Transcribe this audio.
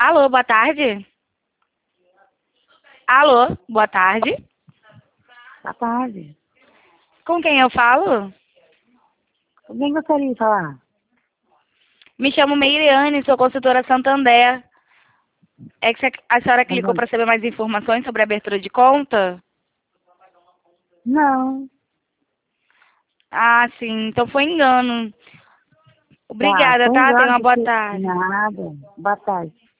Alô, boa tarde. Alô, boa tarde. Boa tarde. Com quem eu falo? Com quem gostaria de falar? Me chamo Meiriane, sou consultora Santander. É que a senhora clicou para saber mais informações sobre a abertura de conta? Não. Ah, sim, então foi engano. Tá, Obrigada, foi tá? Tenha engano uma boa porque... tarde. Nada. Boa tarde.